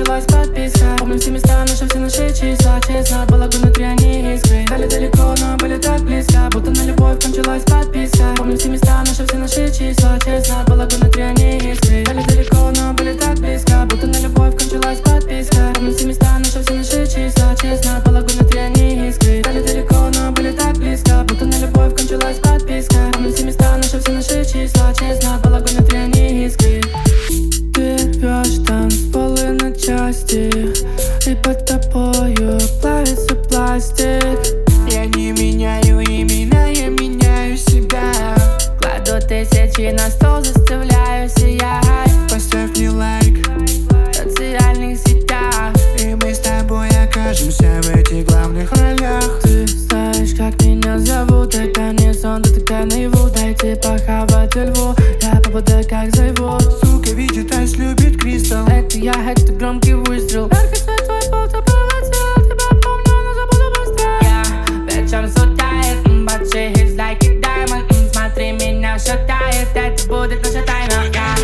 кончилась подписка. Помню все места, наши все наши числа. Честно, было внутри они искры. Стали далеко, но были так близко. Будто на любовь кончилась подписка. Помню все места, наши все наши числа. Честно, было внутри они искры. Стали далеко, но были так близко. Будто на любовь кончилась подписка. Помню все места, наши все наши числа. Честно, было внутри они искры. Стали далеко, но были так близко. Будто на любовь кончилась подписка. Помню все места, наши все наши числа. Честно, было внутри они искры. Ты рвешь танцполы на части, и под тобою плавится пластик. Я не меняю имена, я меняю себя. Кладу тысячи на стол, заставляю сиять. Поставь мне лайк В социальных сетях, и мы с тобой окажемся в этих главных ролях. ты знаешь, как меня зовут. Это не сон, да тогда наяву. Дайте похавать льву, я попаду как зовут. Сука видит, ась любит Кристалл. Это я, это громкий выстрел. Яркость на твой пол, ты полетел. Тебя помню, но забуду быстро. Я вечер сутает, большие hits like a diamond. Смотри, меня шатает, это будет наша тайна.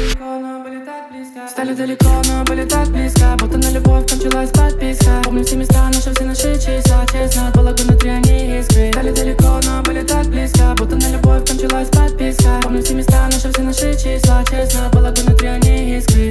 Стали далеко, но были так близко. Будто на любовь кончилась подписка. Помню все места, наши все наши числа. Честно, было внутри они искры. Стали далеко, но были так близко. Будто на любовь кончилась подписка. Помню все места, наши все наши числа. Честно, было внутри они искры.